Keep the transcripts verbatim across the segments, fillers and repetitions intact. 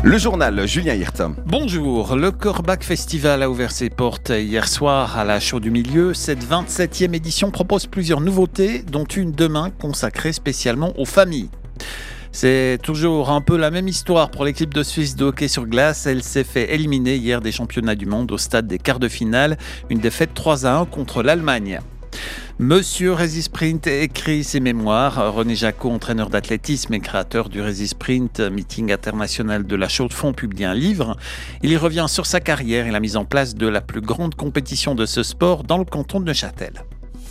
Le journal, Julien Hirtom. Bonjour, le Corbach Festival a ouvert ses portes hier soir à la Chaux du Milieu. Cette vingt-septième édition propose plusieurs nouveautés, dont une demain consacrée spécialement aux familles. C'est toujours un peu la même histoire pour l'équipe de Suisse de hockey sur glace. Elle s'est fait éliminer hier des championnats du monde au stade des quarts de finale. Une défaite trois à un contre l'Allemagne. Monsieur Résisprint écrit ses mémoires. René Jacot, entraîneur d'athlétisme et créateur du Résisprint, meeting international de la Chaux-de-Fonds, publie un livre. Il y revient sur sa carrière et la mise en place de la plus grande compétition de ce sport dans le canton de Neuchâtel.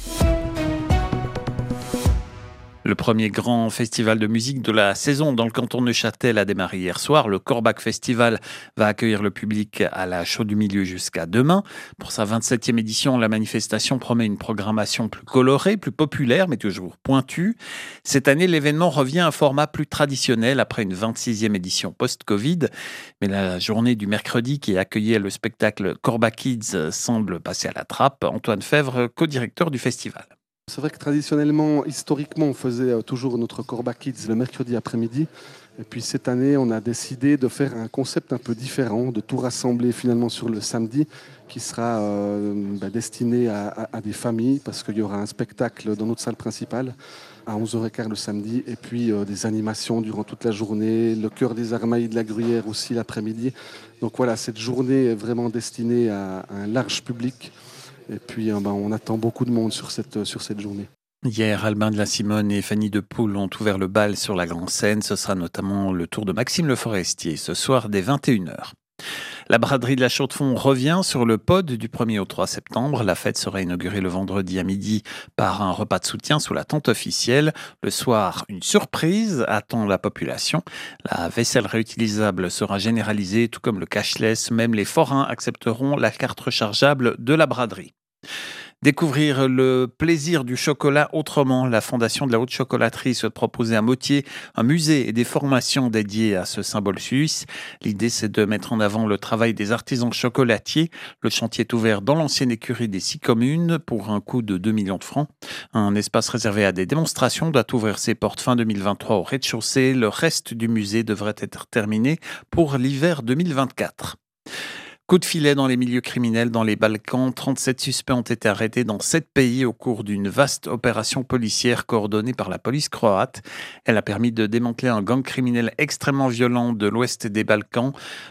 Le premier grand festival de musique de la saison dans le canton de Neuchâtel a démarré hier soir. Le Corbach Festival va accueillir le public à la Chaux du Milieu jusqu'à demain. Pour sa vingt-septième édition, la manifestation promet une programmation plus colorée, plus populaire, mais toujours pointue. Cette année, l'événement revient à un format plus traditionnel après une vingt-sixième édition post-Covid. Mais la journée du mercredi qui accueillait le spectacle Corbach Kids semble passer à la trappe. Antoine Fèvre, co-directeur du festival. C'est vrai que traditionnellement, historiquement, on faisait toujours notre Corbach Kids le mercredi après-midi. Et puis cette année, on a décidé de faire un concept un peu différent, de tout rassembler finalement sur le samedi, qui sera euh, bah, destiné à, à, à des familles, parce qu'il y aura un spectacle dans notre salle principale à onze heures quinze le samedi, et puis euh, des animations durant toute la journée, le chœur des Armailles de la Gruyère aussi l'après-midi. Donc voilà, cette journée est vraiment destinée à, à un large public. Et puis, ben, on attend beaucoup de monde sur cette, sur cette journée. Hier, Albin de la Simone et Fanny de Poul ont ouvert le bal sur la grande scène. Ce sera notamment le tour de Maxime Le Forestier ce soir dès vingt et une heures. La braderie de la Chaux-de-Fonds revient sur le pod du premier au trois septembre. La fête sera inaugurée le vendredi à midi par un repas de soutien sous la tente officielle. Le soir, une surprise attend la population. La vaisselle réutilisable sera généralisée, tout comme le cashless. Même les forains accepteront la carte rechargeable de la braderie. Découvrir le plaisir du chocolat autrement. La Fondation de la Haute Chocolaterie souhaite proposer à Motier un musée et des formations dédiées à ce symbole suisse. L'idée, c'est de mettre en avant le travail des artisans chocolatiers. Le chantier est ouvert dans l'ancienne écurie des six communes pour un coût de deux millions de francs. Un espace réservé à des démonstrations doit ouvrir ses portes fin deux mille vingt-trois au rez-de-chaussée. Le reste du musée devrait être terminé pour l'hiver deux mille vingt-quatre. Coup de filet dans les milieux criminels dans les Balkans. trente-sept suspects ont été arrêtés dans sept pays au cours d'une vaste opération policière coordonnée par la police croate. Elle a permis de démanteler un gang criminel extrêmement violent de l'ouest des Balkans.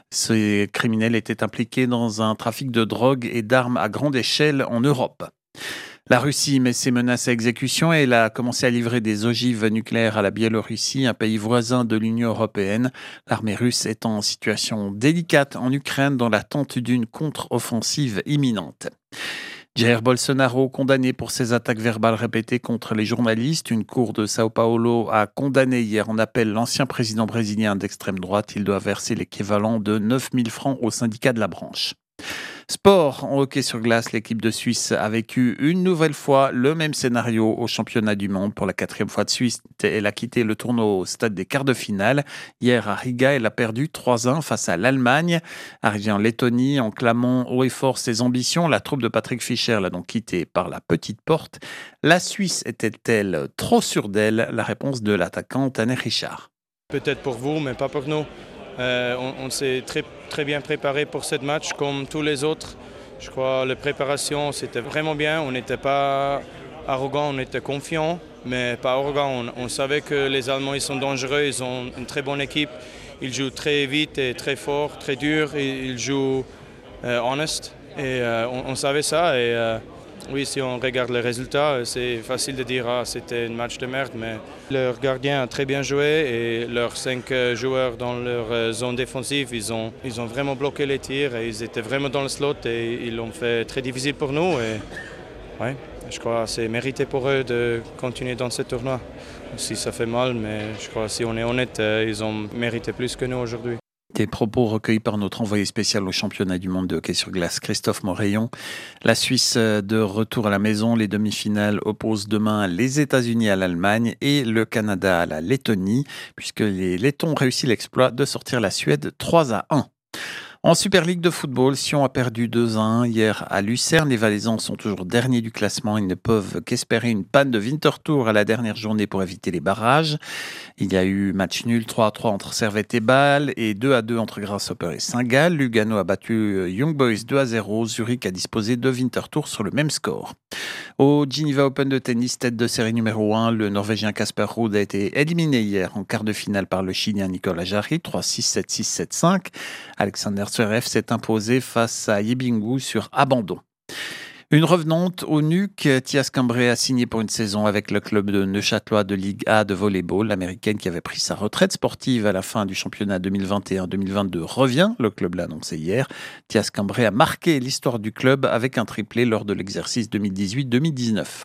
Ces criminels étaient impliqués dans un trafic de drogue et d'armes à grande échelle en Europe. La Russie met ses menaces à exécution et elle a commencé à livrer des ogives nucléaires à la Biélorussie, un pays voisin de l'Union européenne. L'armée russe est en situation délicate en Ukraine dans l'attente d'une contre-offensive imminente. Jair Bolsonaro, condamné pour ses attaques verbales répétées contre les journalistes. Une cour de Sao Paulo a condamné hier en appel l'ancien président brésilien d'extrême droite. Il doit verser l'équivalent de neuf mille francs au syndicat de la branche. Sport, en hockey sur glace, l'équipe de Suisse a vécu une nouvelle fois le même scénario au championnat du monde. Pour la quatrième fois de suite, elle a quitté le tournoi au stade des quarts de finale. Hier à Riga, elle a perdu trois à un face à l'Allemagne. Arrivée en Lettonie, en clamant haut et fort ses ambitions, la troupe de Patrick Fischer l'a donc quittée par la petite porte. La Suisse était-elle trop sûre d'elle? La réponse de l'attaquant Tanner Richard. Peut-être pour vous, mais pas pour nous. Euh, on on s'est très, très bien préparé pour ce match comme tous les autres. Je crois que la préparation c'était vraiment bien. On n'était pas arrogant, on était confiant, mais pas arrogant. On, on savait que les Allemands ils sont dangereux, ils ont une très bonne équipe. Ils jouent très vite et très fort, très dur. Et ils jouent euh, honest. Et euh, on, on savait ça. Et euh, oui, si on regarde les résultats, c'est facile de dire ah, c'était un match de merde, mais leur gardien a très bien joué et leurs cinq joueurs dans leur zone défensive, ils ont, ils ont vraiment bloqué les tirs et ils étaient vraiment dans le slot et ils l'ont fait très difficile pour nous. Et, ouais, je crois que c'est mérité pour eux de continuer dans ce tournoi. Si ça fait mal, mais je crois que si on est honnête, ils ont mérité plus que nous aujourd'hui. Des propos recueillis par notre envoyé spécial au championnat du monde de hockey sur glace, Christophe Moreillon. La Suisse de retour à la maison. Les demi-finales opposent demain les États-Unis à l'Allemagne et le Canada à la Lettonie, puisque les Lettons ont réussi l'exploit de sortir la Suède trois à un. En Super League de football, Sion a perdu deux à un hier à Lucerne. Les Valaisans sont toujours derniers du classement. Ils ne peuvent qu'espérer une panne de Winterthur à la dernière journée pour éviter les barrages. Il y a eu match nul trois à trois entre Servette et Bâle et deux à deux entre Grasshopper et Saint-Gall. Lugano a battu Young Boys deux à zéro. Zurich a disposé de Winterthur sur le même score. Au Geneva Open de tennis, tête de série numéro un, le Norvégien Casper Ruud a été éliminé hier en quart de finale par le Chilien Nicolas Jarry, trois six, sept six, sept cinq. Alexander Zverev s'est imposé face à Yibingu sur abandon. Une revenante au N U C, Thias Cambré a signé pour une saison avec le club de Neuchâtelois de Ligue A de volleyball. L'américaine qui avait pris sa retraite sportive à la fin du championnat deux mille vingt et un deux mille vingt-deux revient, le club l'a annoncé hier. Thias Cambré a marqué l'histoire du club avec un triplé lors de l'exercice deux mille dix-huit deux mille dix-neuf.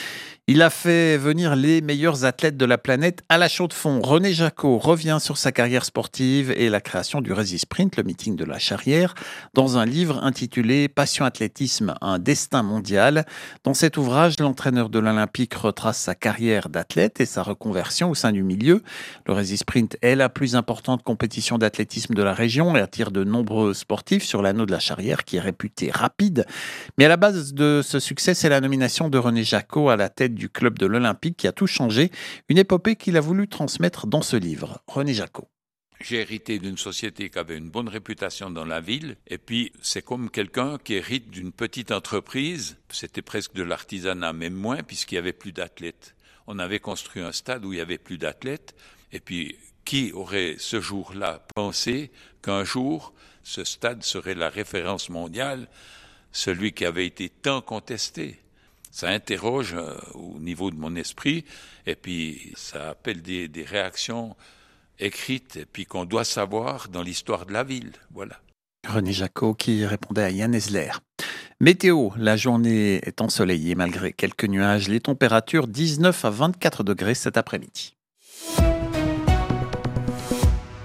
Il a fait venir les meilleurs athlètes de la planète à la Chaux-de-Fonds. René Jacot revient sur sa carrière sportive et la création du Résisprint, le meeting de la Charrière, dans un livre intitulé « Passion athlétisme, un destin mondial ». Dans cet ouvrage, l'entraîneur de l'Olympique retrace sa carrière d'athlète et sa reconversion au sein du milieu. Le Résisprint est la plus importante compétition d'athlétisme de la région et attire de nombreux sportifs sur l'anneau de la Charrière qui est réputé rapide. Mais à la base de ce succès, c'est la nomination de René Jacot à la tête du club de l'Olympique qui a tout changé, une épopée qu'il a voulu transmettre dans ce livre. René Jacot. J'ai hérité d'une société qui avait une bonne réputation dans la ville, et puis c'est comme quelqu'un qui hérite d'une petite entreprise, c'était presque de l'artisanat, même moins, puisqu'il n'y avait plus d'athlètes. On avait construit un stade où il n'y avait plus d'athlètes, et puis qui aurait ce jour-là pensé qu'un jour, ce stade serait la référence mondiale, celui qui avait été tant contesté? Ça interroge euh, au niveau de mon esprit et puis ça appelle des, des réactions écrites et puis qu'on doit savoir dans l'histoire de la ville. Voilà. René Jacot qui répondait à Yann Esler. Météo, la journée est ensoleillée malgré quelques nuages. Les températures dix-neuf à vingt-quatre degrés cet après-midi.